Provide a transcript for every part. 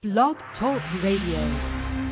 Blog Talk Radio.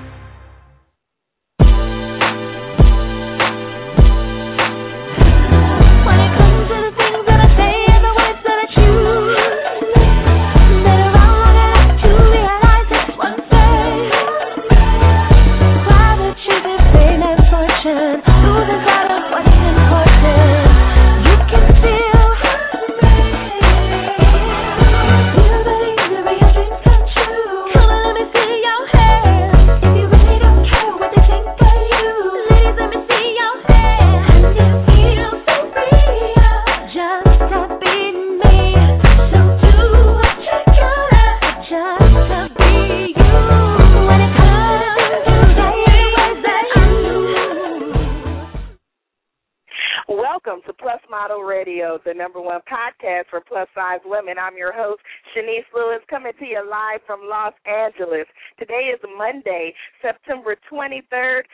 The number one podcast for plus-size women. I'm your host, Shanice Lewis, coming to you live from Los Angeles. Today is Monday, September 23rd,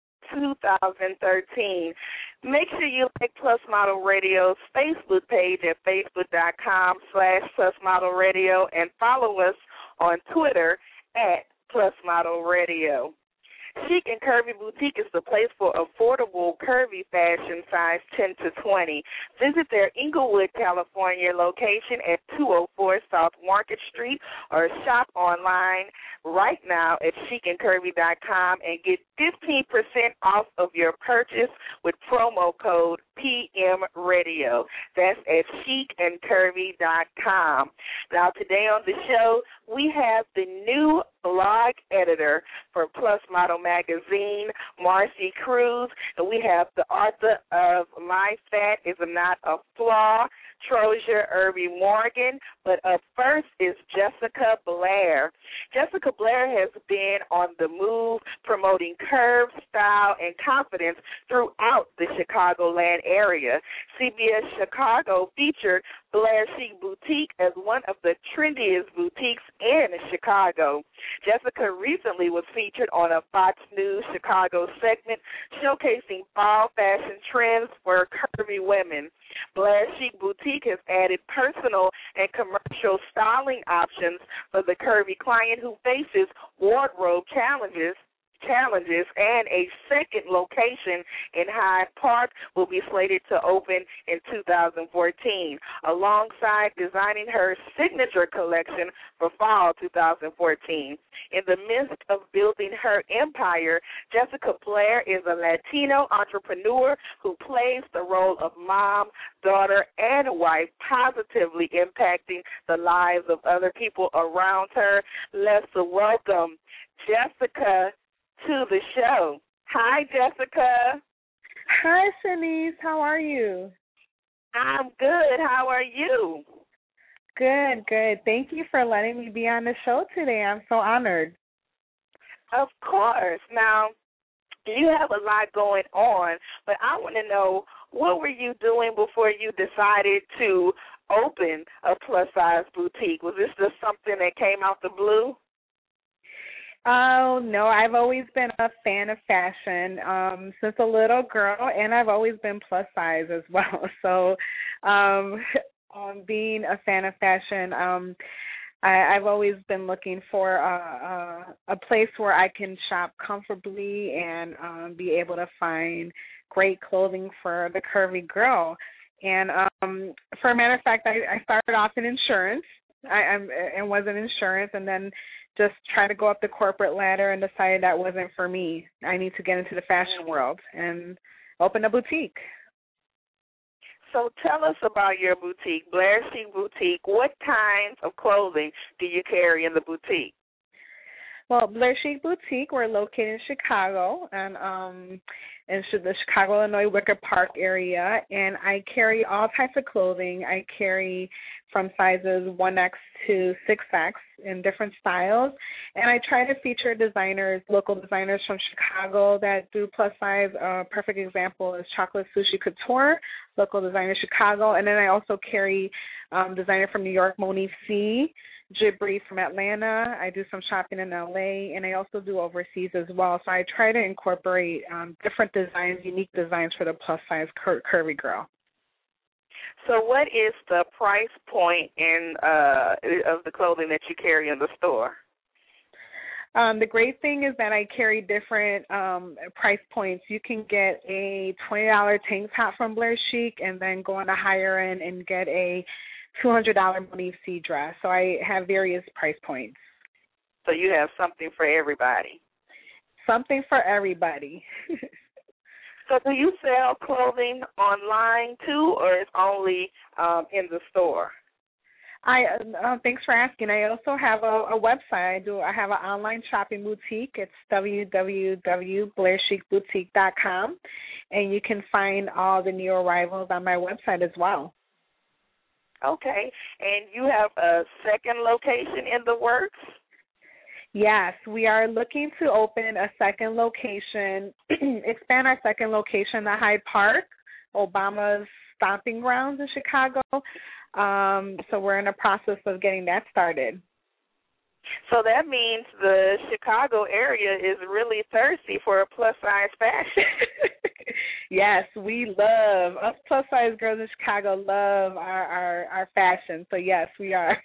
2013. Make sure you like Plus Model Radio's Facebook page at facebook.com/Plus Model Radio and follow us on Twitter at Plus Model Radio. Chic and Curvy Boutique is the place for affordable, curvy fashion size 10 to 20. Visit their Inglewood, California location at 204 South Market Street or shop online right now at chicandcurvy.com and get 15% off of your purchase with promo code PMRadio. That's at chicandcurvy.com. Now, today on the show, we have the new blog editor for Plus Model Magazine, Marcy Cruz, and we have the author of My Fat Is Not a Flaw, Trosia Irby Morgan. But up first is Jessica Blair. Jessica Blair has been on the move promoting curve, style, and confidence throughout the Chicagoland area. CBS Chicago featured Blair Chic Boutique as one of the trendiest boutiques in Chicago. Jessica recently was featured on a Fox News Chicago segment showcasing fall fashion trends for curvy women. Blair Chic Boutique has added personal and commercial styling options for the curvy client who faces wardrobe challenges, and a second location in Hyde Park will be slated to open in 2014, alongside designing her signature collection for fall 2014. In the midst of building her empire, Jessica Blair is a Latino entrepreneur who plays the role of mom, daughter, and wife, positively impacting the lives of other people around her. Let's welcome Jessica to the show. Hi, Jessica. Hi, Shanice. How are you? I'm good. How are you? Good, good. Thank you for letting me be on the show today. I'm so honored. Of course. Now, you have a lot going on, but I want to know, what were you doing before you decided to open a plus-size boutique? Was this just something that came out the blue? Oh, no, I've always been a fan of fashion since a little girl, and I've always been plus size as well. So being a fan of fashion, I've always been looking for a place where I can shop comfortably and be able to find great clothing for the curvy girl. And for a matter of fact, I started off in insurance. I was in insurance, and then just try to go up the corporate ladder and decided that wasn't for me. I need to get into the fashion world and open a boutique. So tell us about your boutique, Blair Chic Boutique. What kinds of clothing do you carry in the boutique? Well, Blair Chic Boutique, we're located in Chicago, and in the Chicago, Illinois, Wicker Park area, and I carry all types of clothing. I carry from sizes 1X to 6X in different styles, and I try to feature designers, local designers from Chicago that do plus size. A perfect example is Chocolate Sushi Couture, local designer Chicago, and then I also carry designer from New York, Monique C., Gibri from Atlanta. I do some shopping in LA, and I also do overseas as well. So I try to incorporate different designs, unique designs for the plus size curvy girl. So what is the price point of the clothing that you carry in the store? The great thing is that I carry different price points. You can get a $20 tank top from Blair Chic and then go on the higher end and get a $200 Monique C dress. So I have various price points. So you have something for everybody. Something for everybody. So do you sell clothing online too, or it's only in the store? Thanks for asking. I also have a website. I have an online shopping boutique. It's www.blairchicboutique.com, and you can find all the new arrivals on my website as well. Okay. And you have a second location in the works? Yes, we are looking to open a second location, expand our second location at Hyde Park, Obama's stomping grounds in Chicago. So we're in the process of getting that started. So that means the Chicago area is really thirsty for a plus-size fashion. Yes, us plus-size girls in Chicago love our fashion. So, yes, we are.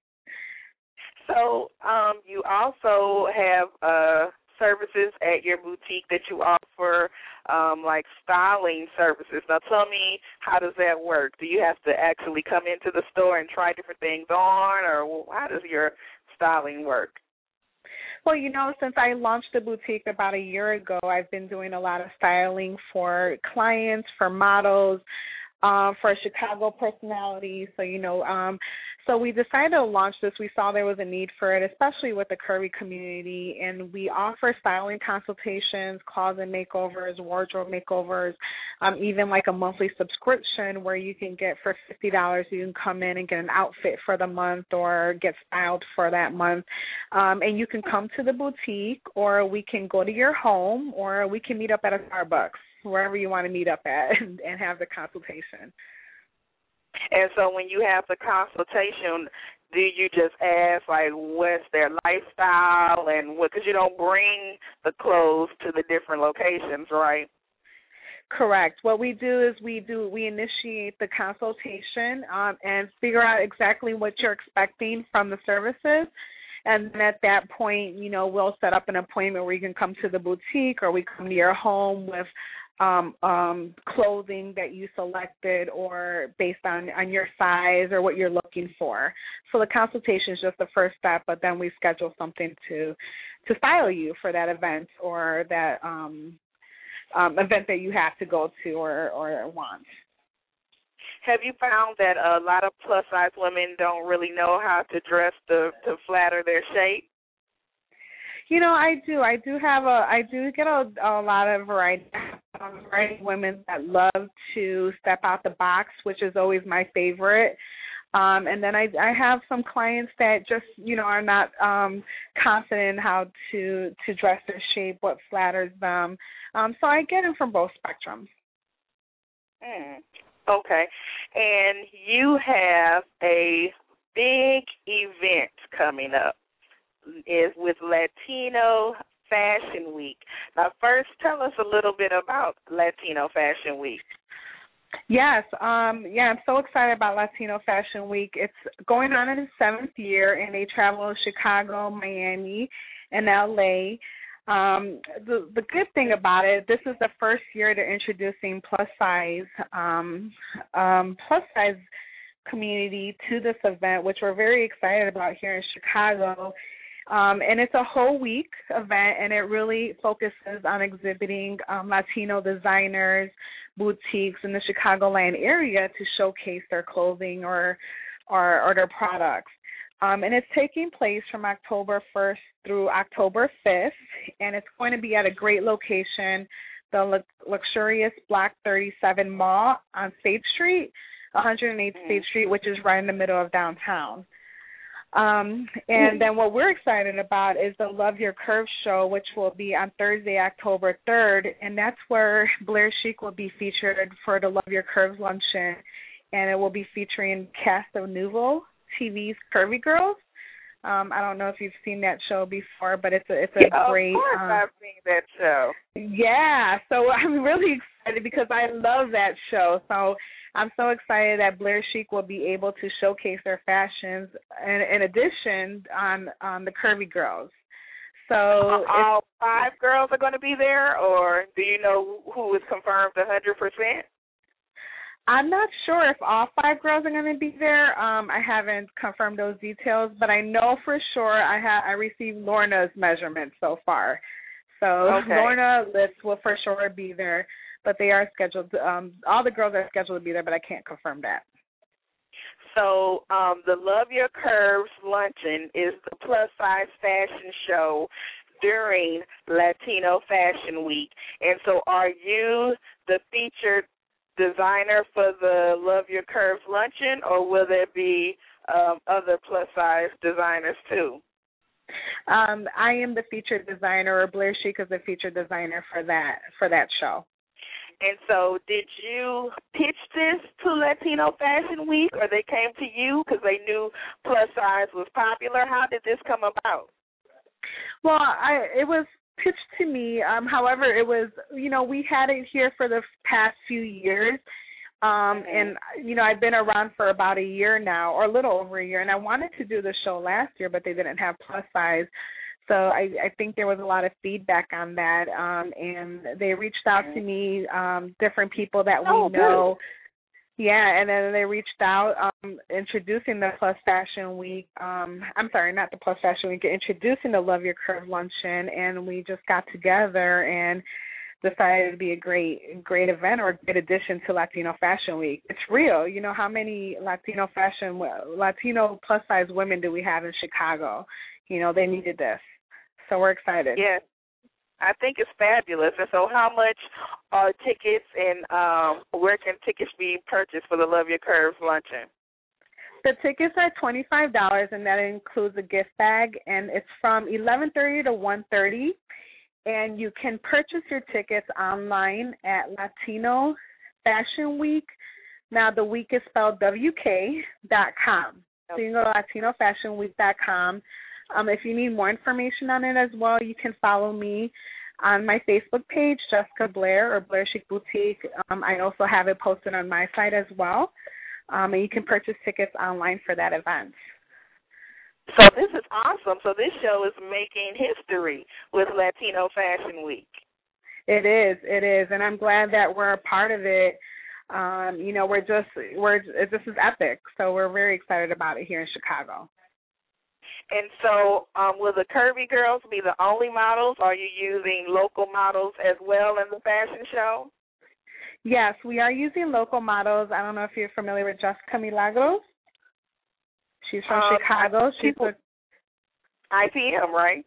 So you also have services at your boutique that you offer, like styling services. Now tell me, how does that work? Do you have to actually come into the store and try different things on, or how does your styling work? Well, since I launched the boutique about a year ago, I've been doing a lot of styling for clients, for models, for Chicago personalities. So we decided to launch this. We saw there was a need for it, especially with the curvy community, and we offer styling consultations, closet makeovers, wardrobe makeovers, even like a monthly subscription where you can get for $50, you can come in and get an outfit for the month or get styled for that month. And you can come to the boutique, or we can go to your home, or we can meet up at a Starbucks, wherever you want to meet up at, and have the consultation. And so when you have the consultation, do you just ask, like, what's their lifestyle and what, because you don't bring the clothes to the different locations, right? Correct. What we do is we initiate the consultation and figure out exactly what you're expecting from the services. And then at that point, we'll set up an appointment where you can come to the boutique, or we come to your home with clothing that you selected, or based on your size or what you're looking for. So the consultation is just the first step, but then we schedule something to style you for that event, or that event that you have to go to or want. Have you found that a lot of plus-size women don't really know how to dress to flatter their shape? I do. I do get a lot of variety of women that love to step out the box, which is always my favorite. And then I have some clients that just, are not confident in how to dress their shape, what flatters them. So I get them from both spectrums. Okay. And you have a big event coming up. Is with Latino Fashion Week. Now, first, tell us a little bit about Latino Fashion Week. Yes, I'm so excited about Latino Fashion Week. It's going on in its 7th year, and they travel to Chicago, Miami, and LA. The good thing about it, this is the first year they're introducing plus size community to this event, which we're very excited about here in Chicago. And it's a whole week event, and it really focuses on exhibiting Latino designers, boutiques in the Chicagoland area to showcase their clothing or their products. And it's taking place from October 1st through October 5th, and it's going to be at a great location, the luxurious Block 37 Mall on State Street, 108th State Street, which is right in the middle of downtown. And then what we're excited about is the Love Your Curves show, which will be on Thursday, October 3rd, and that's where Blair Chic will be featured for the Love Your Curves luncheon, and it will be featuring cast of Nouveau TV's Curvy Girls. I don't know if you've seen that show before, but it's a great. Of course, I've seen that show. Yeah, so I'm really excited because I love that show. So I'm so excited that Blair Chic will be able to showcase their fashions, and in addition on the Curvy Girls. So all 5 girls are going to be there, or do you know who is confirmed 100%? I'm not sure if all 5 girls are going to be there. I haven't confirmed those details, but I know for sure I received Lorna's measurements so far. So okay. Lorna Litz will for sure be there, but they are scheduled. All the girls are scheduled to be there, but I can't confirm that. So the Love Your Curves luncheon is the plus-size fashion show during Latino Fashion Week. And so are you the featured designer for the Love Your Curves luncheon, or will there be other plus-size designers too? I am the featured designer, or Blair Chic is the featured designer for that show. And so did you pitch this to Latino Fashion Week, or they came to you because they knew plus size was popular? How did this come about? Well, it was pitched to me. However, it was, we had it here for the past few years. And, I've been around for about a year now, or a little over a year, and I wanted to do the show last year, but they didn't have plus size. So I think there was a lot of feedback on that, and they reached out to me, different people that we know. Good. Yeah, and then they reached out introducing the Plus Fashion Week. I'm sorry, not the Plus Fashion Week, introducing the Love Your Curve Luncheon, and we just got together and decided to be a great event or a great addition to Latino Fashion Week. It's real. You know, how many Latino plus-size women do we have in Chicago? They needed this. So we're excited. Yeah, I think it's fabulous. And so how much are tickets, and where can tickets be purchased for the Love Your Curves luncheon? The tickets are $25, and that includes a gift bag, and it's from 11:30 to 1:30. And you can purchase your tickets online at Latino Fashion Week. Now, the week is spelled WK.com. So you can go to LatinoFashionWeek.com. If you need more information on it as well, you can follow me on my Facebook page, Jessica Blair, or Blair Chic Boutique. I also have it posted on my site as well. And you can purchase tickets online for that event. So this is awesome. So this show is making history with Latino Fashion Week. It is, and I'm glad that we're a part of it. This is epic. So we're very excited about it here in Chicago. And so will the Curvy Girls be the only models? Are you using local models as well in the fashion show? Yes, we are using local models. I don't know if you're familiar with Jessica Milagros. She's from Chicago. She's IPM, right?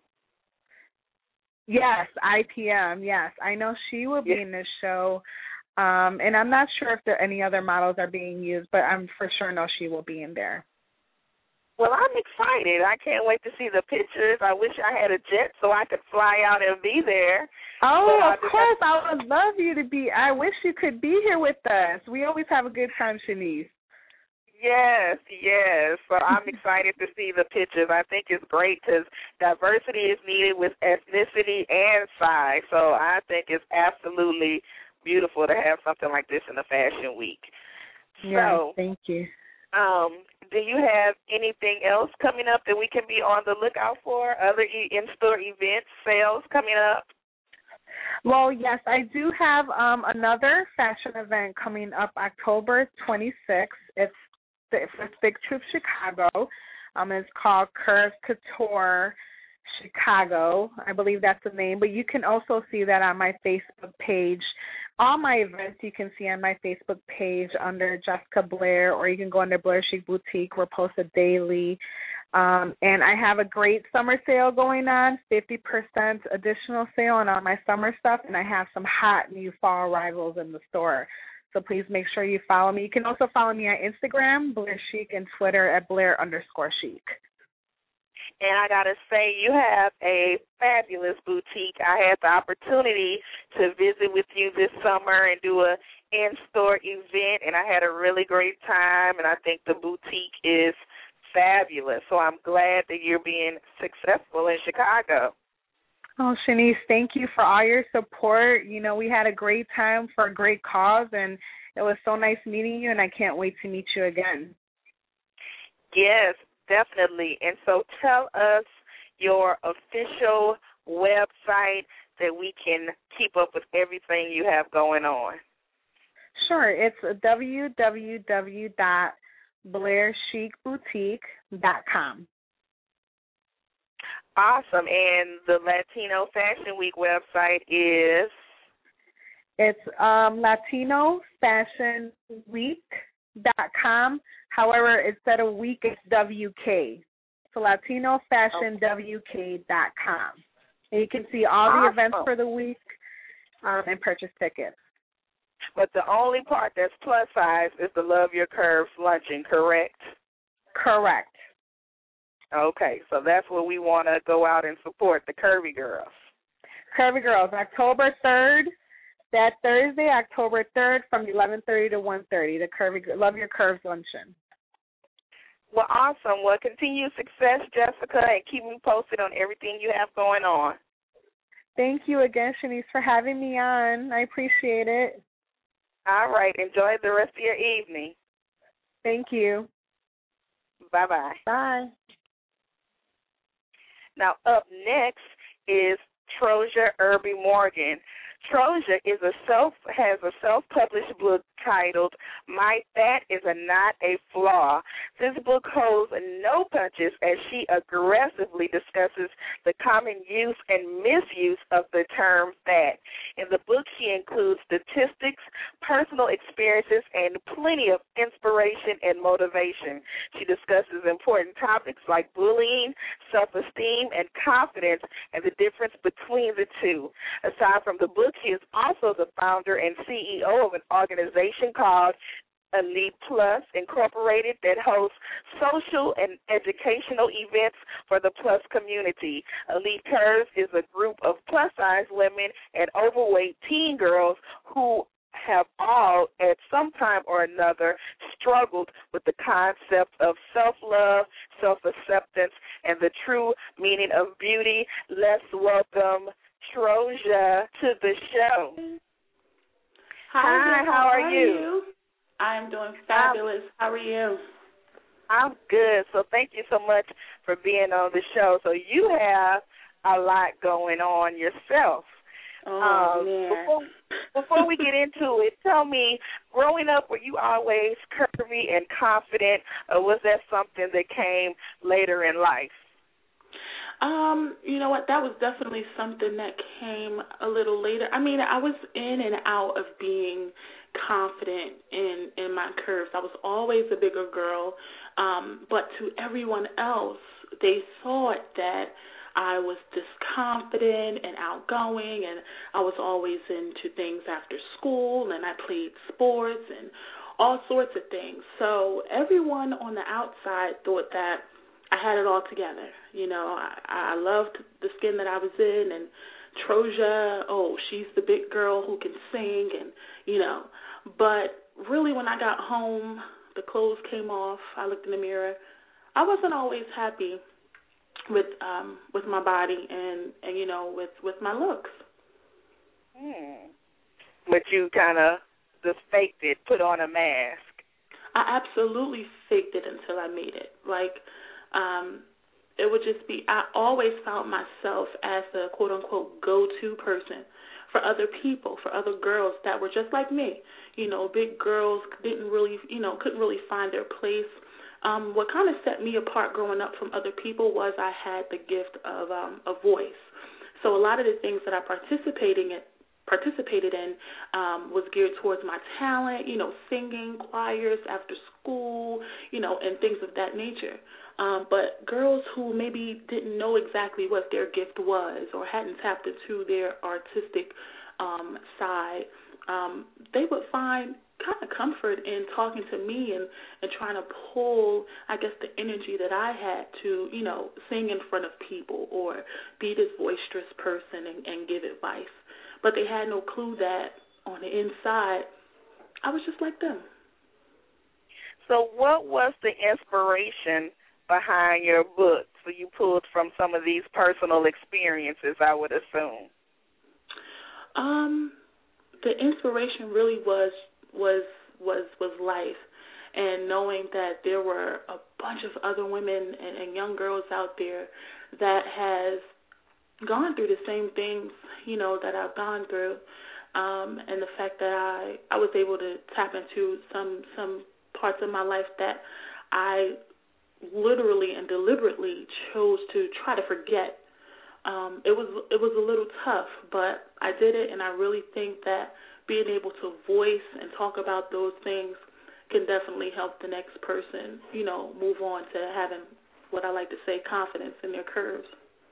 Yes, IPM, yes. I know she will be in this show. And I'm not sure if there any other models are being used, but I'm for sure know she will be in there. Well, I'm excited. I can't wait to see the pictures. I wish I had a jet so I could fly out and be there. Oh, of course. I would love you to be. I wish you could be here with us. We always have a good time, Shanice. Yes. So I'm excited to see the pictures. I think it's great because diversity is needed with ethnicity and size. So I think it's absolutely beautiful to have something like this in the Fashion Week. Yeah, so, thank you. Do you have anything else coming up that we can be on the lookout for? Other in-store events, sales coming up? Well, yes, I do have another fashion event coming up October 26th. It's Big Troop Chicago. It's called Curves Couture Chicago. I believe that's the name. But you can also see that on my Facebook page. All my events you can see on my Facebook page under Jessica Blair, or you can go under Blair Chic Boutique. We're posted daily. And I have a great summer sale going on, 50% additional sale on all my summer stuff, and I have some hot new fall arrivals in the store. So please make sure you follow me. You can also follow me on Instagram, Blair Chic, and Twitter at Blair_Chic. And I got to say, you have a fabulous boutique. I had the opportunity to visit with you this summer and do an in-store event, and I had a really great time, and I think the boutique is fabulous. So I'm glad that you're being successful in Chicago. Oh, Shanice, thank you for all your support. You know, we had a great time for a great cause, and it was so nice meeting you, and I can't wait to meet you again. Yes, definitely. And so tell us your official website that we can keep up with everything you have going on? Sure. It's www.blairchicboutique.com. Awesome. And the Latino Fashion Week website is? It's LatinoFashionWeek.com. However, instead of week, it's WK. So LatinoFashionWK.com. And you can see all the events for the week and purchase tickets. But the only part that's plus size is the Love Your Curves luncheon, correct? Correct. Okay, so that's what we want to go out and support, the Curvy Girls. Curvy Girls, October 3rd. That Thursday, October 3rd, from 11:30 to 1:30, the Love Your Curves luncheon. Well, awesome. Well, continued success, Jessica, and keep me posted on everything you have going on. Thank you again, Shanice, for having me on. I appreciate it. All right. Enjoy the rest of your evening. Thank you. Bye-bye. Bye. Now, up next is Troja Irby Morgan. Troja has a self-published book titled My Fat Is Not a Flaw. This book holds no punches as she aggressively discusses the common use and misuse of the term fat. In the book, she includes statistics, personal experiences, and plenty of inspiration and motivation. She discusses important topics like bullying, self-esteem, and confidence, and the difference between the two. Aside from the book, she is also the founder and CEO of an organization called Elite Plus Incorporated that hosts social and educational events for the plus community. Elite Curves is a group of plus-size women and overweight teen girls who have all, at some time or another, struggled with the concept of self-love, self-acceptance, and the true meaning of beauty. Let's welcome Troja to the show. Hi, how are you? I'm doing fabulous. How are you? I'm good. So thank you so much for being on the show. So you have a lot going on yourself. Before we get into it, tell me, growing up, were you always curvy and confident, or was that something that came later in life? You know what? That was definitely something that came a little later. I mean, I was in and out of being confident in my curves. I was always a bigger girl, but to everyone else, they thought that I was this confident and outgoing, and I was always into things after school, and I played sports and all sorts of things. So everyone on the outside thought that I had it all together. You know, I loved the skin that I was in, and Troja, she's the big girl who can sing, and, you know. But really when I got home, the clothes came off, I looked in the mirror. I wasn't always happy with my body and you know, with my looks. But you kind of just faked it, put on a mask. I absolutely faked it until I made it. Like, it would just be, I always found myself as the quote-unquote go-to person for other people, for other girls that were just like me. You know, big girls couldn't really find their place. What kind of set me apart growing up from other people was I had the gift of a voice. So a lot of the things that I participated in was geared towards my talent, you know, singing, choirs after school, you know, and things of that nature. But girls who maybe didn't know exactly what their gift was or hadn't tapped into their artistic side, they would find kind of comfort in talking to me and trying to pull, I guess, the energy that I had to, you know, sing in front of people or be this boisterous person and give advice. But they had no clue that on the inside, I was just like them. So what was the inspiration behind your book? So you pulled from some of these personal experiences, I would assume. The inspiration really was life. and knowing that there were a bunch of other women and young girls out there that has gone through the same things, that I've gone through, and the fact that I was able to tap into some parts of my life that I literally and deliberately chose to try to forget. It was a little tough, but I did it, and I really think that being able to voice and talk about those things can definitely help the next person, move on to having what I like to say, confidence in their curves.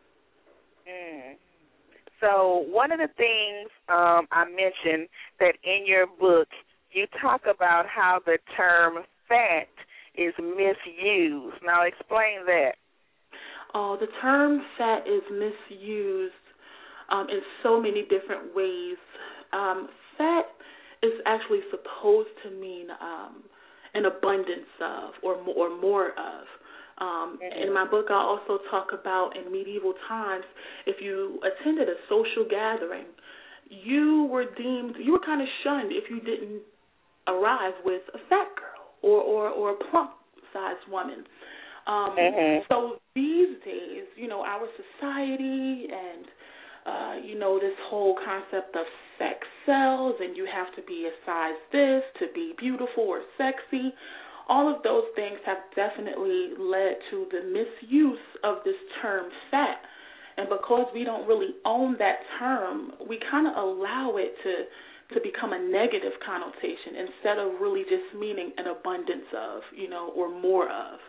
So one of the things I mentioned that in your book, you talk about how the term fat is misused. Now explain that. Oh, the term fat is misused in so many different ways. Fat is actually supposed to mean an abundance of or more of. In my book, I also talk about in medieval times, if you attended a social gathering, you were kind of shunned if you didn't arrive with a fat girl or a plump-sized woman. So these days, our society and, this whole concept of sex sells and you have to be a size this to be beautiful or sexy, all of those things have definitely led to the misuse of this term fat. And because we don't really own that term, we kind of allow it to become a negative connotation instead of really just meaning an abundance of, or more of.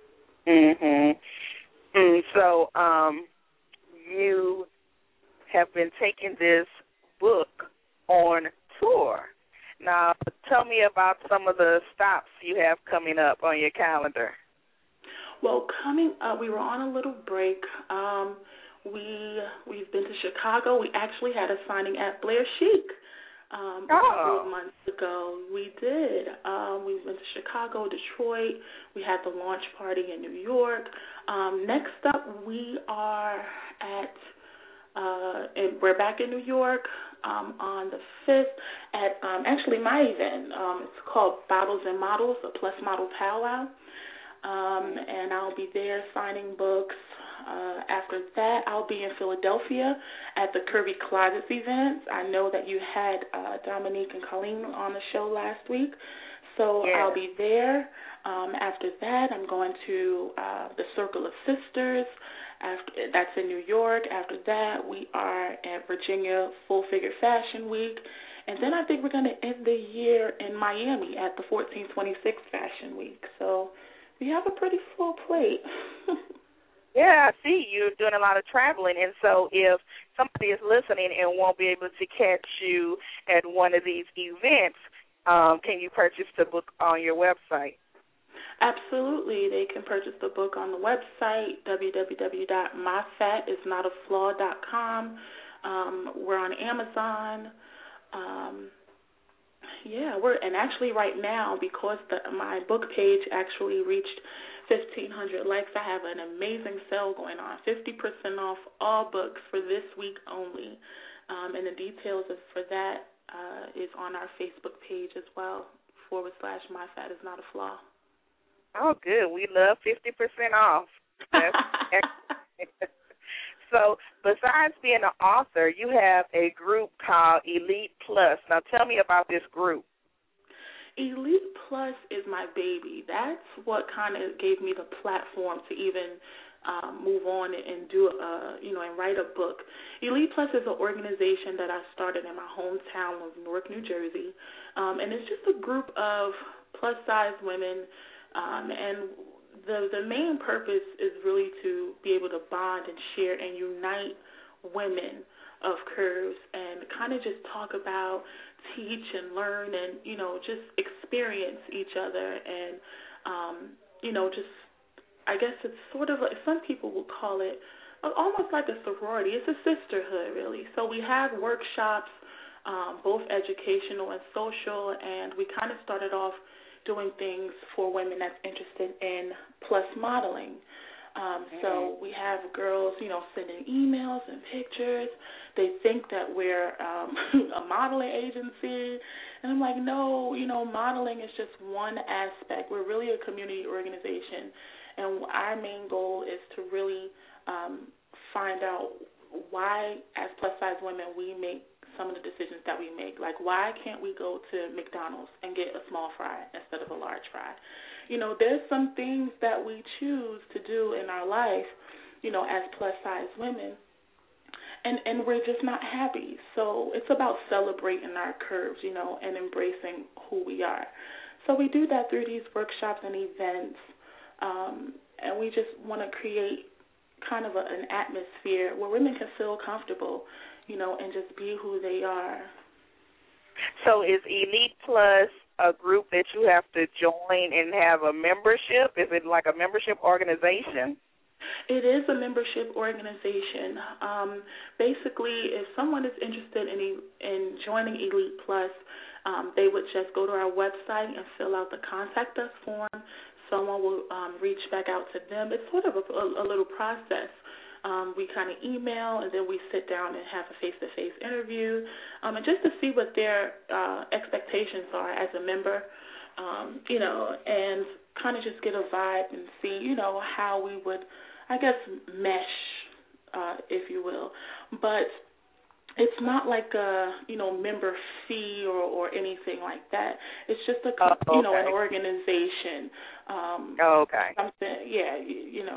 So you have been taking this book on tour. Now, tell me about some of the stops you have coming up on your calendar. Well, coming up, we were on a little break. We've been to Chicago. We actually had a signing at Blair Chic a couple of months ago. We did. We went to Chicago, Detroit. We had the launch party in New York. Next up, we are we're back in New York on the 5th at actually my event. It's called Bottles and Models, a Plus Model Powwow. And I'll be there signing books. After that, I'll be in Philadelphia at the Curvy Closets event. I know that you had Dominique and Colleen on the show last week, so yeah. I'll be there. After that, I'm going to the Circle of Sisters. That's in New York. After that, we are at Virginia Full Figure Fashion Week. And then I think we're going to end the year in Miami at the 1426 Fashion Week. So we have a pretty full plate. Yeah, I see you're doing a lot of traveling. And so if somebody is listening and won't be able to catch you at one of these events, can you purchase the book on your website? Absolutely. They can purchase the book on the website, www.myfatisnotaflaw.com. We're on Amazon. And actually right now, because my book page actually reached 1,500 likes, I have an amazing sale going on, 50% off all books for this week only. And the details for that is on our Facebook page as well, /MyFatIsNotAFlaw. Oh, good. We love 50% off. That's excellent. So besides being an author, you have a group called Elite Plus. Now tell me about this group. Elite Plus is my baby. That's what kind of gave me the platform to even move on and do and write a book. Elite Plus is an organization that I started in my hometown of Newark, New Jersey, and it's just a group of plus-size women. And the main purpose is really to be able to bond and share and unite women of curves and kind of just talk about, teach and learn and, just experience each other and, I guess it's sort of like some people will call it almost like a sorority. It's a sisterhood, really. So we have workshops, both educational and social, and we kind of started off doing things for women that's interested in plus modeling. So we have girls, sending emails and pictures. They think that we're a modeling agency. And I'm like, no, modeling is just one aspect. We're really a community organization. And our main goal is to really find out why, as plus-size women, we make some of the decisions that we make. Like, why can't we go to McDonald's and get a small fry instead of a large fry? There's some things that we choose to do in our life, as plus-size women, and we're just not happy. So it's about celebrating our curves, and embracing who we are. So we do that through these workshops and events, and we just want to create kind of an atmosphere where women can feel comfortable, and just be who they are. So is Elite Plus a group that you have to join and have a membership? Is it like a membership organization? It is a membership organization. Basically, if someone is interested in joining Elite Plus, they would just go to our website and fill out the Contact Us form. Someone will reach back out to them. It's sort of a little process. We kind of email, and then we sit down and have a face-to-face interview, and just to see what their expectations are as a member, and kind of just get a vibe and see, how we would, I guess, mesh, if you will. But it's not like a, member fee or anything like that. It's just an organization. Something, yeah,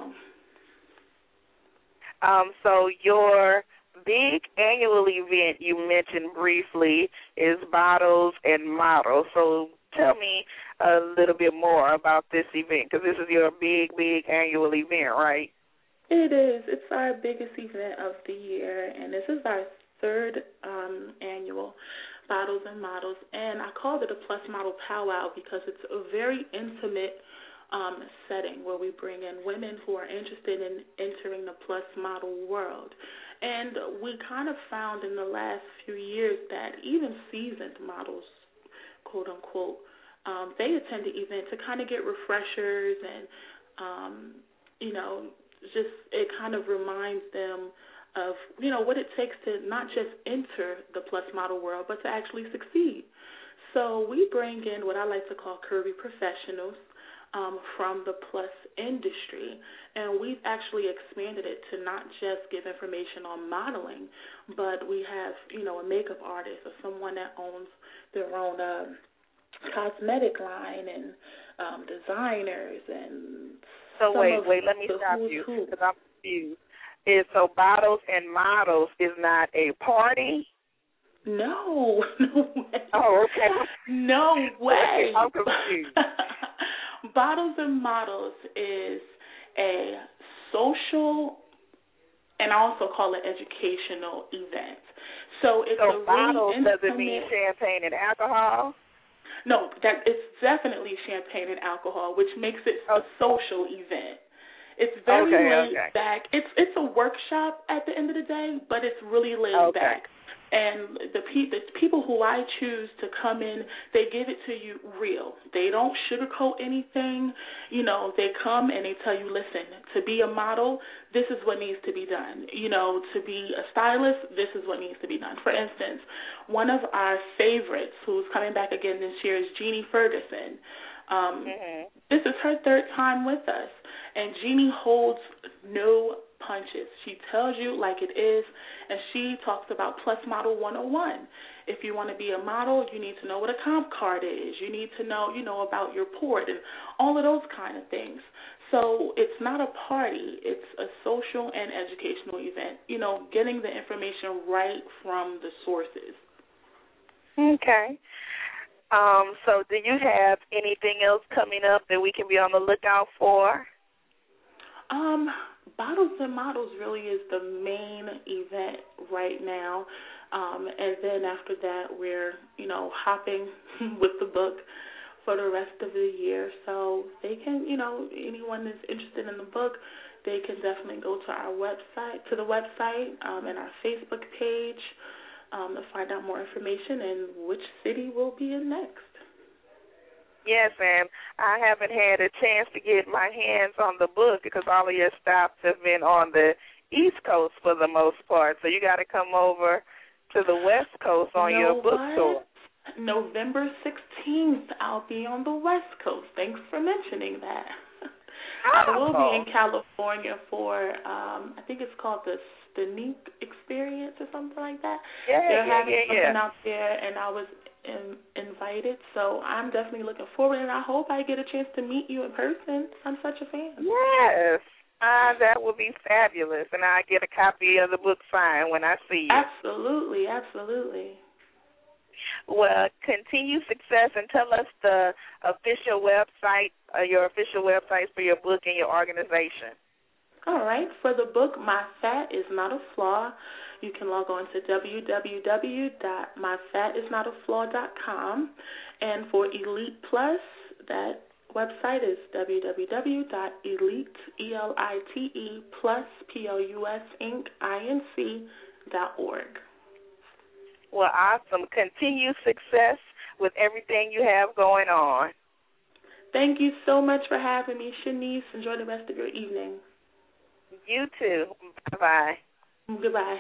So your big annual event you mentioned briefly is Bottles and Models. So tell me a little bit more about this event, because this is your big annual event, right? It is. It's our biggest event of the year, and this is our third annual Bottles and Models. And I called it a Plus Model Powwow because it's a very intimate setting where we bring in women who are interested in entering the plus model world. And we kind of found in the last few years that even seasoned models, quote unquote, they attend the event to kind of get refreshers and, just it kind of reminds them of, what it takes to not just enter the plus model world, but to actually succeed. So we bring in what I like to call curvy professionals from the plus industry, and we've actually expanded it to not just give information on modeling, but we have, a makeup artist or someone that owns their own cosmetic line and designers and so wait, let me stop you because I'm confused. So Bottles and Models is not a party? No way. Oh, okay. No way. I'm confused. Bottles and Models is a social, and I also call it educational event. So it's a bottles really doesn't mean champagne and alcohol? No, that it's definitely champagne and alcohol, which makes it a social event. It's very laid back. It's a workshop at the end of the day, but it's really laid back. And the people who I choose to come in, they give it to you real. They don't sugarcoat anything. They come and they tell you, listen, to be a model, this is what needs to be done. To be a stylist, this is what needs to be done. For instance, one of our favorites who's coming back again this year is Jeannie Ferguson. This is her third time with us, and Jeannie holds no punches. She tells you like it is, and she talks about Plus Model 101. If you want to be a model, you need to know what a comp card is. You need to know, about your port and all of those kind of things. So it's not a party. It's a social and educational event, getting the information right from the sources. Okay. So do you have anything else coming up that we can be on the lookout for? Bottles and Models really is the main event right now. And then after that, we're, hopping with the book for the rest of the year. So they can, anyone that's interested in the book, they can definitely go to our website, and our Facebook page to find out more information and which city we'll be in next. Yes, and I haven't had a chance to get my hands on the book because all of your stops have been on the East Coast for the most part. So you got to come over to the West Coast on your book tour. November 16th, I'll be on the West Coast. Thanks for mentioning that. I will be in California for, I think it's called the Stanique Experience or something like that. They're having something out there, and I was invited, so I'm definitely looking forward, and I hope I get a chance to meet you in person. I'm such a fan. Yes. That would be fabulous, and I get a copy of the book signed when I see you. Absolutely, absolutely. Well, continue success, and tell us the official website, your official websites for your book and your organization. All right. For the book, My Fat Is Not a Flaw, you can log on to www.myfatisnotaflaw.com. And for Elite Plus, that website is www.elite+plusinc.org. Well, awesome. Continued success with everything you have going on. Thank you so much for having me, Shanice. Enjoy the rest of your evening. You too. Bye-bye. Goodbye.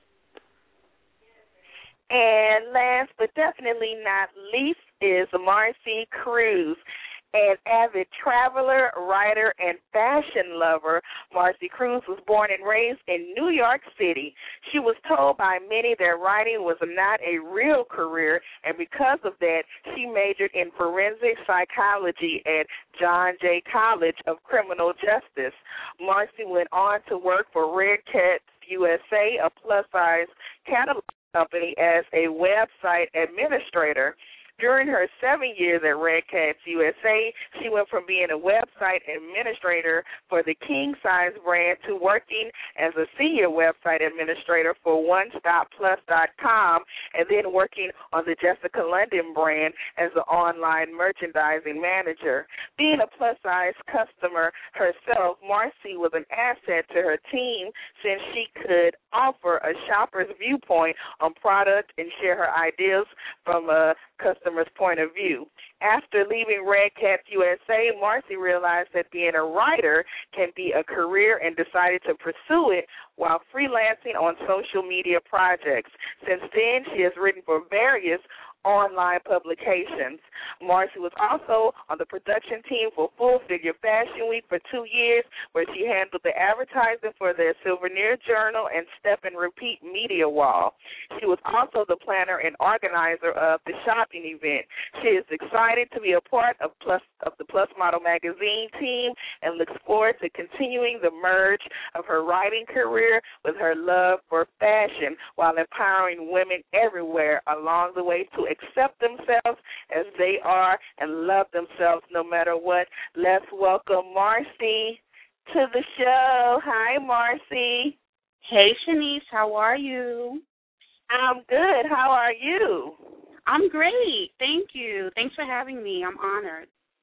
And last but definitely not least is Marcy Cruz. An avid traveler, writer, and fashion lover, Marcy Cruz was born and raised in New York City. She was told by many that writing was not a real career, and because of that, she majored in forensic psychology at John Jay College of Criminal Justice. Marcy went on to work for Red Cats USA, a plus-size catalog company, as a website administrator. During her 7 years at Red Cats USA, she went from being a website administrator for the King Size brand to working as a senior website administrator for OneStopPlus.com, and then working on the Jessica London brand as an online merchandising manager. Being a plus-size customer herself, Marcy was an asset to her team since she could offer a shopper's viewpoint on product and share her ideas from a customer's point of view. After leaving Red Cats USA, Marcy realized that being a writer can be a career and decided to pursue it while freelancing on social media projects. Since then, she has written for various online publications. Marcy was also on the production team for Full Figure Fashion Week for 2 years, where she handled the advertising for the Souvenir Journal and Step and Repeat Media Wall. She was also the planner and organizer of the shopping event. She is excited to be a part of the Plus Model Magazine team and looks forward to continuing the merge of her writing career with her love for fashion while empowering women everywhere along the way to accept themselves as they are and love themselves no matter what. Let's welcome Marcy to the show. Hi, Marcy. Hey, Shanice. How are you? I'm good. How are you? I'm great. Thank you. Thanks for having me. I'm honored.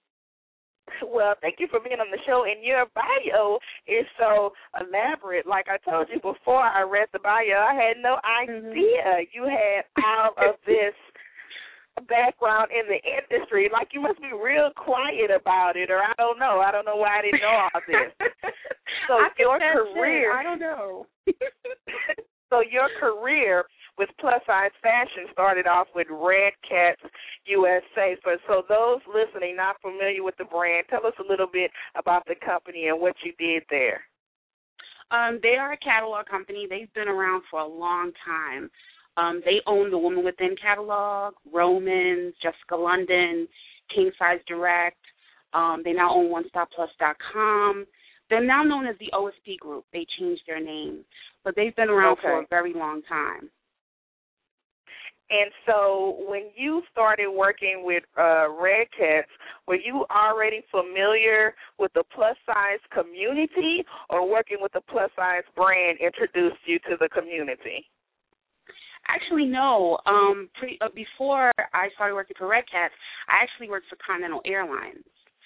Well, thank you for being on the show. And your bio is so elaborate. Like I told you before I read the bio, I had no idea you had all of this background in the industry. Like, you must be real quiet about it, or I don't know why I didn't know all this. So your career, I don't know. So your career with plus size fashion started off with Red Cats USA. So those listening not familiar with the brand, tell us a little bit about the company and what you did there. They are a catalog company. They've been around for a long time. They own the Woman Within catalog, Romans, Jessica London, King Size Direct. They now own OneStopPlus.com. They're now known as the OSP Group. They changed their name. But they've been around for a very long time. And so when you started working with Red Cats, were you already familiar with the plus-size community, or working with the plus-size brand introduced you to the community? Actually, no. Before I started working for Red Cats, I actually worked for Continental Airlines.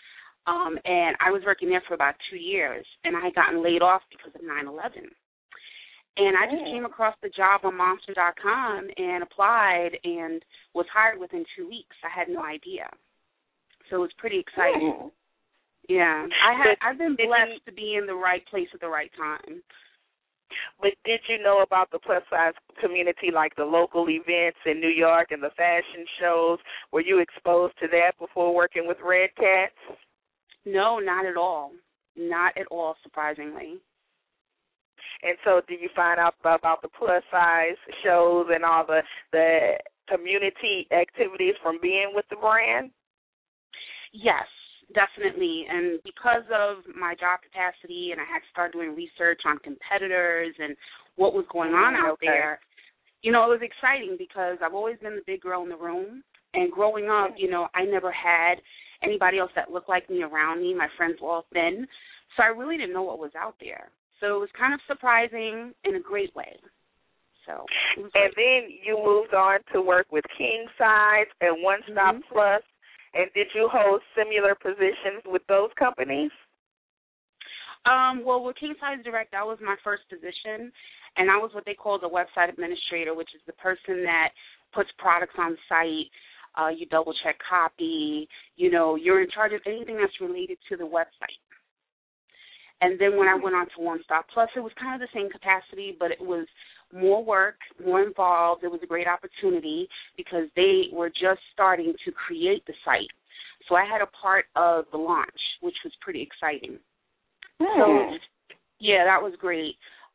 And I was working there for about 2 years, and I had gotten laid off because of 9/11. And I just came across the job on Monster.com and applied and was hired within 2 weeks. I had no idea. So it's pretty exciting. Yeah. I've been blessed to be in the right place at the right time. But did you know about the plus-size community, like the local events in New York and the fashion shows? Were you exposed to that before working with Red Cats? No, not at all. Not at all, surprisingly. And so did you find out about the plus-size shows and all the community activities from being with the brand? Yes, definitely. And because of my job capacity, and I had to start doing research on competitors and what was going on out there, it was exciting because I've always been the big girl in the room. And growing up, I never had anybody else that looked like me around me. My friends were all thin. So I really didn't know what was out there. So it was kind of surprising in a great way. So it was great. And then you moved on to work with King Size and One Stop Plus. And did you hold similar positions with those companies? Well, with King Size Direct, that was my first position, and I was what they call the website administrator, which is the person that puts products on site. You double-check copy. You're in charge of anything that's related to the website. And then when I went on to One Stop Plus, it was kind of the same capacity, but it was more work, more involved. It was a great opportunity because they were just starting to create the site. So I had a part of the launch, which was pretty exciting. So, yeah, that was great.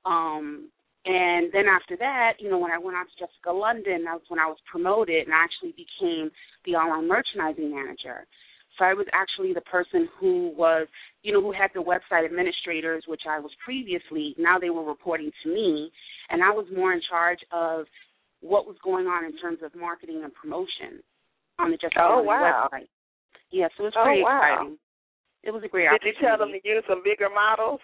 And then after that, when I went on to Jessica London, that was when I was promoted and I actually became the online merchandising manager. So I was actually the person who was, who had the website administrators, which I was previously. Now they were reporting to me, and I was more in charge of what was going on in terms of marketing and promotion on the Jessica London website. Yeah, so it was pretty exciting. It was a great opportunity. Did you tell them to use some bigger models?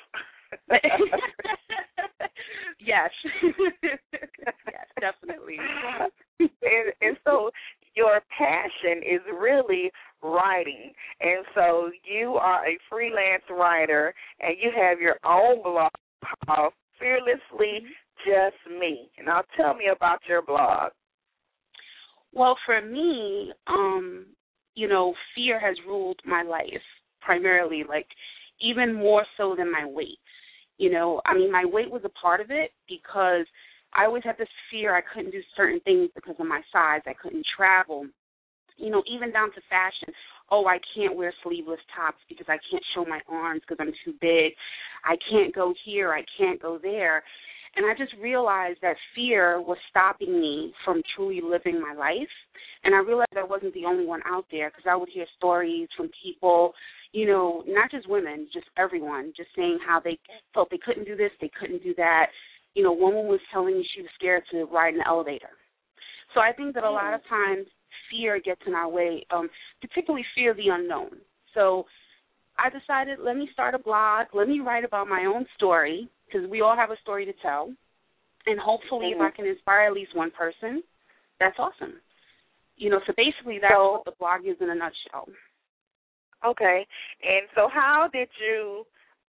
Yes. Yes, definitely. And so your passion is really writing. And so you are a freelance writer, and you have your own blog called Fearlessly Just Me. Now tell me about your blog. Well, for me, fear has ruled my life primarily, even more so than my weight. My weight was a part of it because I always had this fear I couldn't do certain things because of my size. I couldn't travel, even down to fashion. Oh, I can't wear sleeveless tops because I can't show my arms because I'm too big. I can't go here. I can't go there. And I just realized that fear was stopping me from truly living my life. And I realized I wasn't the only one out there because I would hear stories from people, not just women, just everyone, just saying how they felt they couldn't do this, they couldn't do that. One woman was telling me she was scared to ride in the elevator. So I think that a lot of times fear gets in our way, particularly fear of the unknown. So I decided, let me start a blog, let me write about my own story, because we all have a story to tell, and hopefully if I can inspire at least one person, that's awesome. So basically that's what the blog is in a nutshell. Okay. And so how did you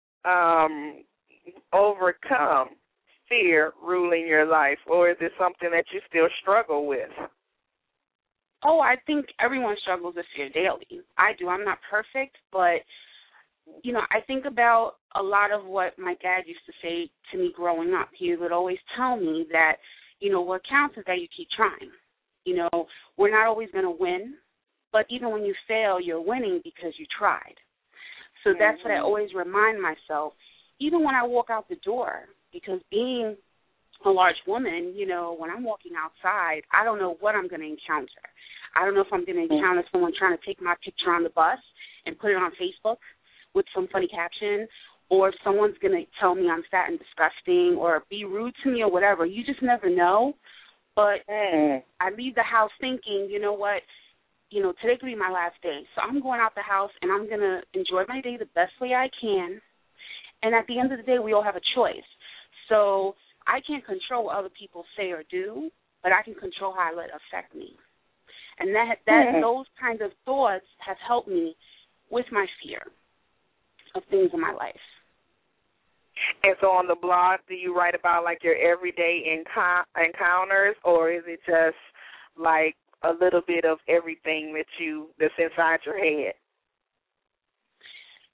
overcome fear ruling your life, or is it something that you still struggle with? Oh, I think everyone struggles with fear daily. I do. I'm not perfect, but, I think about a lot of what my dad used to say to me growing up. He would always tell me that, what counts is that you keep trying. We're not always going to win, but even when you fail, you're winning because you tried. So that's what I always remind myself, even when I walk out the door, because being a large woman, when I'm walking outside, I don't know what I'm going to encounter. I don't know if I'm going to encounter someone trying to take my picture on the bus and put it on Facebook with some funny caption, or if someone's going to tell me I'm fat and disgusting or be rude to me or whatever. You just never know. But I leave the house thinking, you know what, today could be my last day. So I'm going out the house and I'm going to enjoy my day the best way I can. And at the end of the day, we all have a choice. So I can't control what other people say or do, but I can control how I let it affect me. And those kinds of thoughts have helped me with my fear of things in my life. And so on the blog, do you write about your everyday encounters, or is it just a little bit of everything that's inside your head?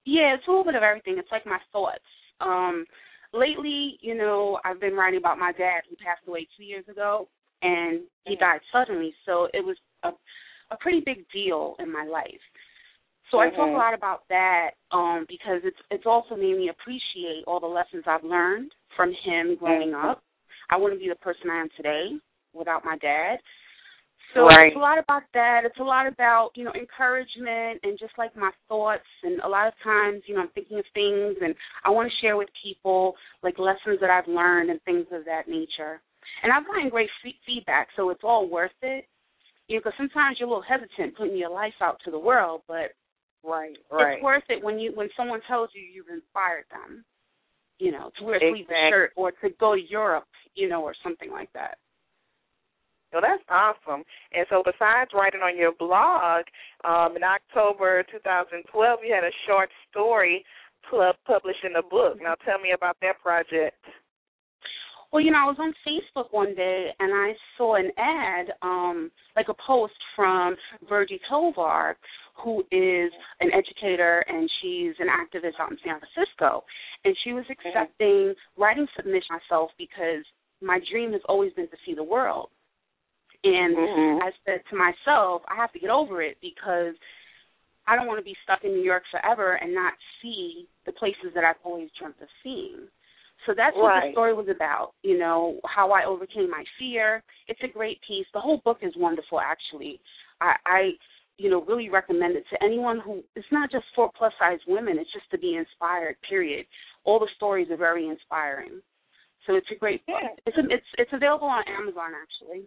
Yeah, it's a little bit of everything. It's like my thoughts. Lately, I've been writing about my dad who passed away 2 years ago, and he died suddenly. So it was a pretty big deal in my life. So I talk a lot about that because it's also made me appreciate all the lessons I've learned from him growing up. I wouldn't be the person I am today without my dad. So It's a lot about that. It's a lot about, encouragement and just like my thoughts. And a lot of times, I'm thinking of things and I want to share with people like lessons that I've learned and things of that nature. And I've gotten great feedback, so it's all worth it. Because sometimes you're a little hesitant putting your life out to the world, but it's worth it when someone tells you you've inspired them, to wear a sleeveless shirt or to go to Europe, or something like that. Well, that's awesome. And so besides writing on your blog, in October 2012, you had a short story club publishing a book. Now tell me about that project. Well, I was on Facebook one day, and I saw an ad, like a post from Virgie Tovar, who is an educator, and she's an activist out in San Francisco. And she was accepting writing submission myself because my dream has always been to see the world. And I said to myself, I have to get over it because I don't want to be stuck in New York forever and not see the places that I've always dreamt of seeing. So that's what the story was about, how I overcame my fear. It's a great piece. The whole book is wonderful, actually. I really recommend it to anyone who, it's not just for plus-size women, it's just to be inspired, period. All the stories are very inspiring. So it's a great book. It's available on Amazon, actually.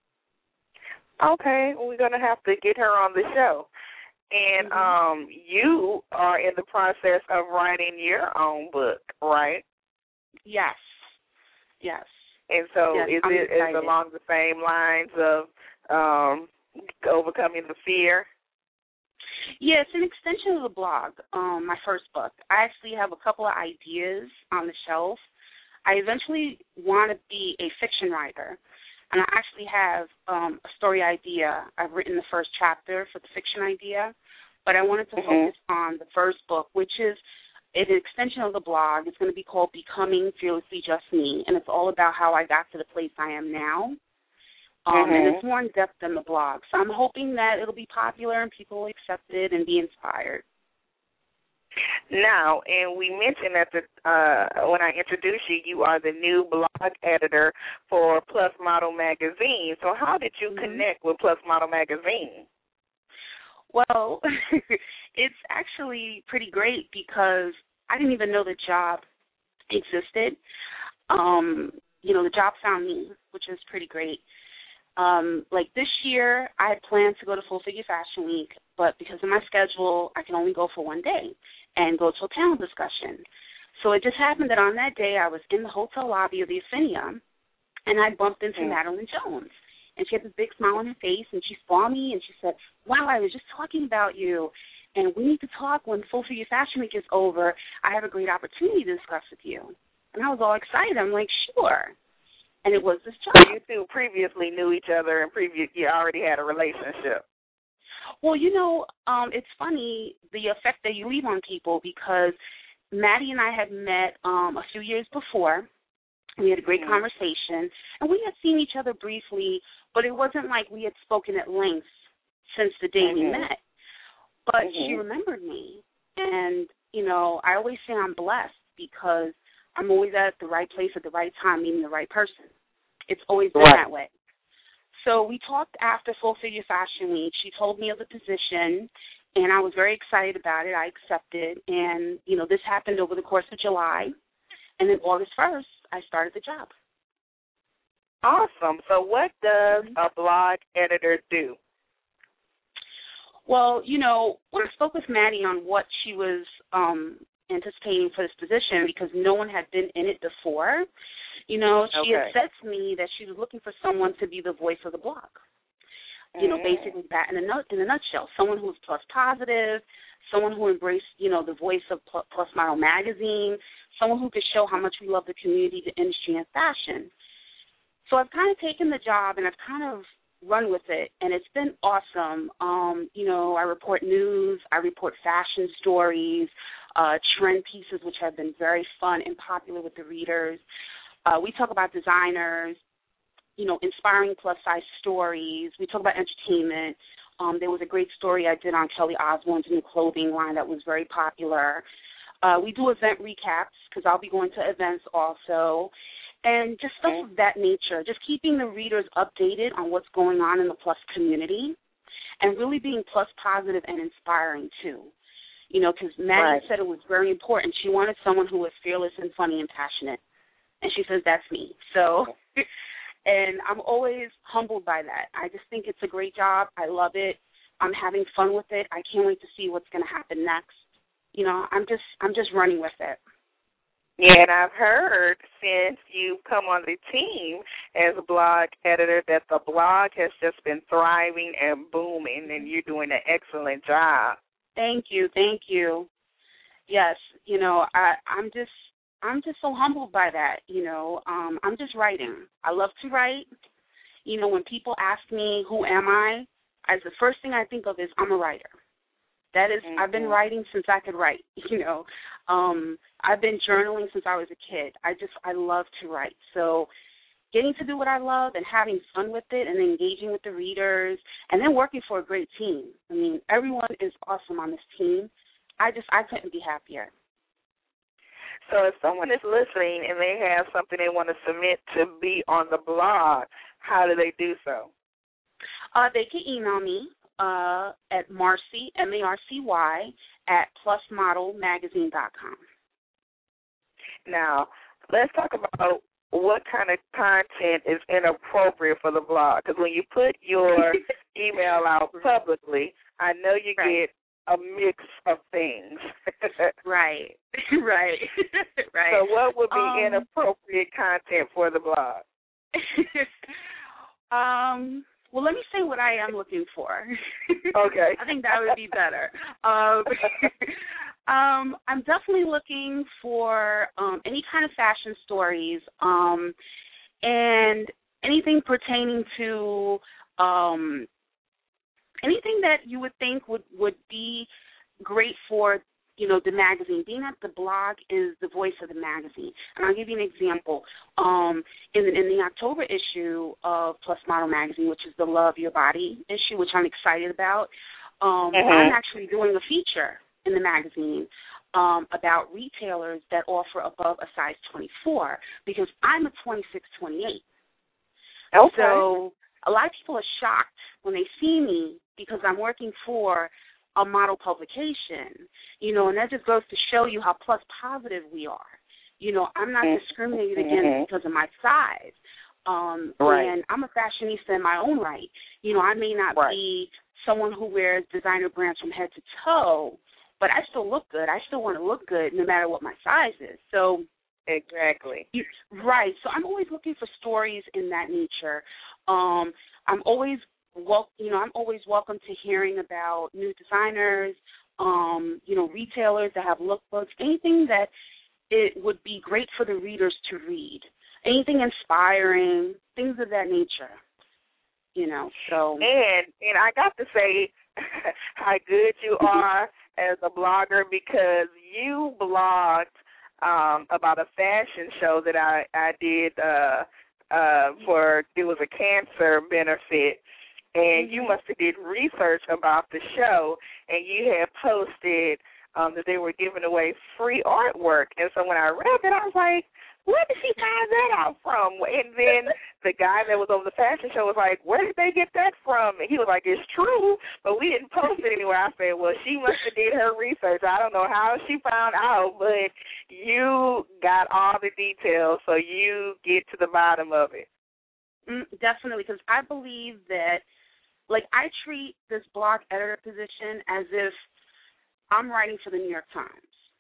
Okay, we're going to have to get her on the show. And you are in the process of writing your own book, right? Yes. And so is it along the same lines of overcoming the fear? Yeah, it's an extension of the blog, my first book. I actually have a couple of ideas on the shelf. I eventually want to be a fiction writer. And I actually have a story idea. I've written the first chapter for the fiction idea, but I wanted to focus on the first book, which is an extension of the blog. It's going to be called Becoming Fearlessly Just Me, and it's all about how I got to the place I am now. And it's more in-depth than the blog. So I'm hoping that it'll be popular and people will accept it and be inspired. Now, and we mentioned that when I introduced you, you are the new blog editor for Plus Model Magazine. So how did you connect with Plus Model Magazine? Well, it's actually pretty great because I didn't even know the job existed. The job found me, which is pretty great. Like this year, I had planned to go to Full Figure Fashion Week, but because of my schedule, I can only go for one day and go to a panel discussion. So it just happened that on that day, I was in the hotel lobby of the Atheneum, and I bumped into Madeline Jones. And she had this big smile on her face, and she saw me, and she said, wow, I was just talking about you, and we need to talk when Full Figure Fashion Week is over. I have a great opportunity to discuss with you. And I was all excited. I'm like, sure. And it was this job. So you two previously knew each other and you already had a relationship. Well, it's funny the effect that you leave on people because Maddie and I had met a few years before. We had a great conversation, and we had seen each other briefly, but it wasn't like we had spoken at length since the day we met. But she remembered me, and, I always say I'm blessed because I'm always at the right place at the right time, meeting the right person. It's always been that way. So we talked after Full Figure Fashion Week. She told me of the position, and I was very excited about it. I accepted, and, this happened over the course of July. And then August 1st, I started the job. Awesome. So what does a blog editor do? Well, when I spoke with Maddie on what she was anticipating for this position, because no one had been in it before, she had said to me that she was looking for someone to be the voice of the blog. Basically that in a nutshell, someone who was plus positive, someone who embraced, the voice of Plus Model Magazine, someone who could show how much we love the community, the industry, and fashion. So I've kind of taken the job and I've kind of run with it, and it's been awesome. I report news, I report fashion stories, trend pieces, which have been very fun and popular with the readers. We talk about designers, inspiring plus-size stories. We talk about entertainment. There was a great story I did on Kelly Osbourne's new clothing line that was very popular. We do event recaps because I'll be going to events also. And just stuff of that nature, just keeping the readers updated on what's going on in the plus community and really being plus positive and inspiring too. Because Maggie said it was very important. She wanted someone who was fearless and funny and passionate. And she says, that's me. So, and I'm always humbled by that. I just think it's a great job. I love it. I'm having fun with it. I can't wait to see what's going to happen next. I'm just running with it. Yeah, and I've heard since you've come on the team as a blog editor that the blog has just been thriving and booming, and you're doing an excellent job. Thank you. Yes, I'm just so humbled by that. I'm just writing. I love to write. When people ask me who am I, the first thing I think of is I'm a writer. That is, I've been writing since I could write. I've been journaling since I was a kid. I love to write. So getting to do what I love and having fun with it and engaging with the readers and then working for a great team. I mean, everyone is awesome on this team. I couldn't be happier. So if someone is listening and they have something they want to submit to be on the blog, how do they do so? They can email me at Marcy, MARCY, at plusmodelmagazine.com. Now, let's talk about what kind of content is inappropriate for the blog. Because when you put your email out publicly, I know you get a mix of things. Right. So what would be inappropriate content for the blog? Well, let me say what I am looking for. Okay. I think that would be better. I'm definitely looking for any kind of fashion stories and anything pertaining to anything that you would think would be great for, the magazine. Being that the blog is the voice of the magazine. And I'll give you an example. In the October issue of Plus Model Magazine, which is the Love Your Body issue, which I'm excited about, I'm actually doing a feature in the magazine about retailers that offer above a size 24 because I'm a 26, 28. Okay. So a lot of people are shocked when they see me because I'm working for a model publication, and that just goes to show you how plus positive we are. I'm not discriminated against because of my size. And I'm a fashionista in my own right. I may not be someone who wears designer brands from head to toe, but I still look good. I still want to look good no matter what my size is. So exactly. Right. So I'm always looking for stories in that nature. I'm always welcome to hearing about new designers, retailers that have lookbooks, anything that it would be great for the readers to read, anything inspiring, things of that nature, so. And I got to say how good you are as a blogger because you blogged about a fashion show that I did it was a cancer benefit. And you must have did research about the show, and you had posted that they were giving away free artwork. And so when I read it, I was like, where did she find that out from? And then the guy that was over the fashion show was like, where did they get that from? And he was like, it's true, but we didn't post it anywhere. I said, well, she must have did her research. I don't know how she found out, but you got all the details, so you get to the bottom of it. Definitely, because I believe that, I treat this blog editor position as if I'm writing for the New York Times.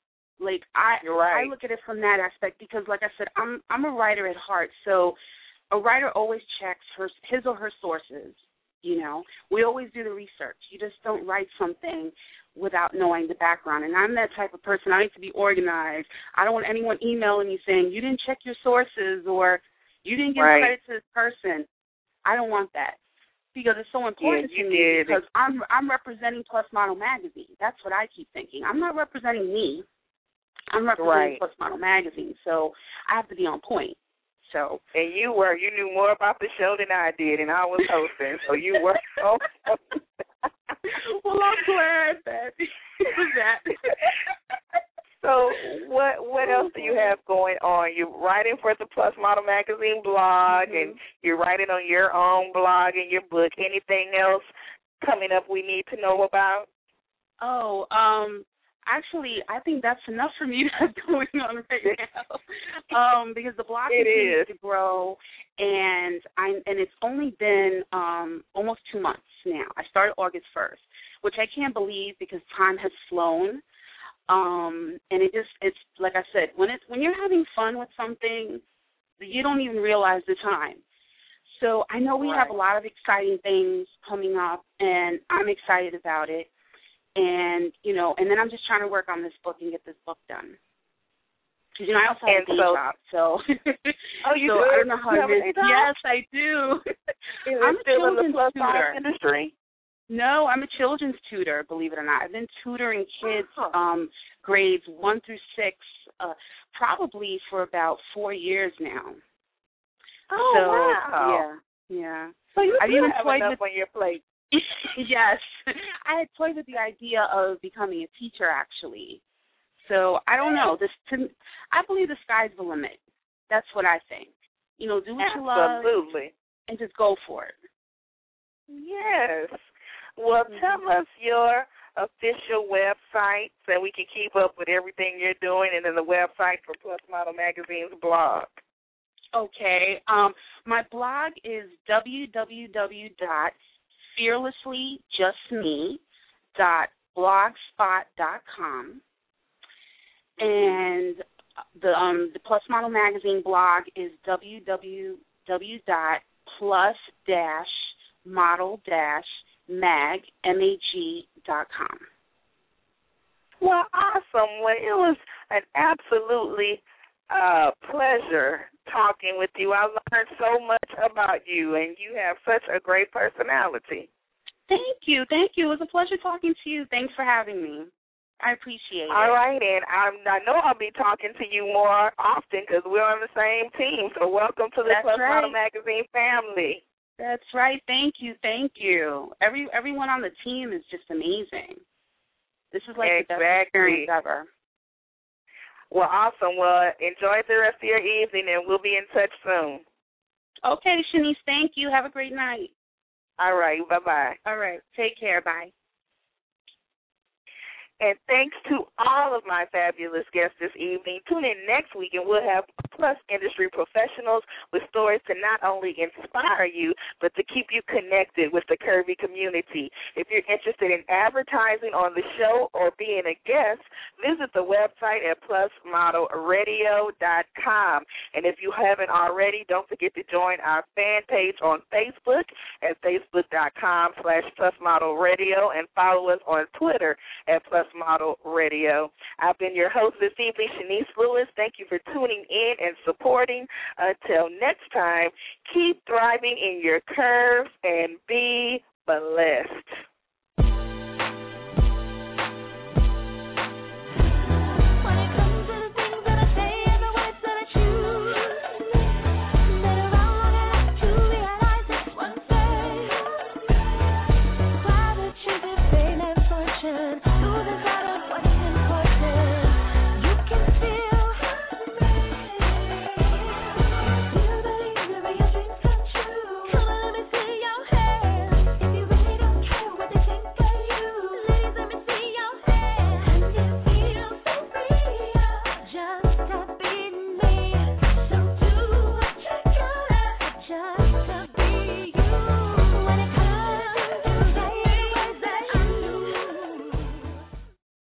I look at it from that aspect because, like I said, I'm a writer at heart. So a writer always checks his or her sources. We always do the research. You just don't write something without knowing the background. And I'm that type of person. I need to be organized. I don't want anyone emailing me saying you didn't check your sources or you didn't give credit to this person. I don't want that. Because it's so important to me because I'm representing Plus Model Magazine. That's what I keep thinking. I'm not representing me. I'm representing Plus Model Magazine, so I have to be on point. So. And you knew more about the show than I did, and I was hosting, so you were. Well, I'm glad that it was that. So what else do you have going on? You're writing for the Plus Model Magazine blog, and you're writing on your own blog and your book. Anything else coming up we need to know about? Oh, actually, I think that's enough for me to have going on right now, because the blog continues to grow, and it's only been almost 2 months now. I started August 1st, which I can't believe because time has flown. And it's like I said, when you're having fun with something, you don't even realize the time. So I know we have a lot of exciting things coming up, and I'm excited about it. And, and then I'm just trying to work on this book and get this book done. Because, I also have a day job, so. Oh, you do? I don't know how it is. Yes, I do. I'm still in the plus size industry? No, I'm a children's tutor, believe it or not. I've been tutoring kids grades 1 through 6 probably for about 4 years now. Oh, so, wow. Yeah. So you do have enough on your plate. Yes. I had toyed with the idea of becoming a teacher, actually. So, I don't know. I believe the sky's the limit. That's what I think. Do what you love. Absolutely. And just go for it. Yes. Well, tell us your official website so we can keep up with everything you're doing, and then the website for Plus Model Magazine's blog. Okay. My blog is www.fearlesslyjustme.blogspot.com, and the Plus Model Magazine blog is www.plus-model-mag.com. Well, awesome. Well, it was an absolutely pleasure talking with you. I learned so much about you, and you have such a great personality. Thank you. It was a pleasure talking to you. Thanks for having me. I appreciate it. All right, and I know I'll be talking to you more often because we're on the same team. So welcome to the Plus Model Magazine family. That's right. Thank you. Everyone on the team is just amazing. This is like the best experience ever. Well, awesome. Well, enjoy the rest of your evening, and we'll be in touch soon. Okay, Shanice, thank you. Have a great night. All right. Bye-bye. All right. Take care. Bye. And thanks to all of my fabulous guests this evening. Tune in next week, and we'll have Plus industry professionals with stories to not only inspire you, but to keep you connected with the Curvy community. If you're interested in advertising on the show or being a guest, visit the website at plusmodelradio.com. And if you haven't already, don't forget to join our fan page on Facebook at facebook.com/plusmodelradio and follow us on Twitter at Model Radio. I've been your host this evening, Shanice Lewis. Thank you for tuning in and supporting. Until next time, keep thriving in your curves and be blessed.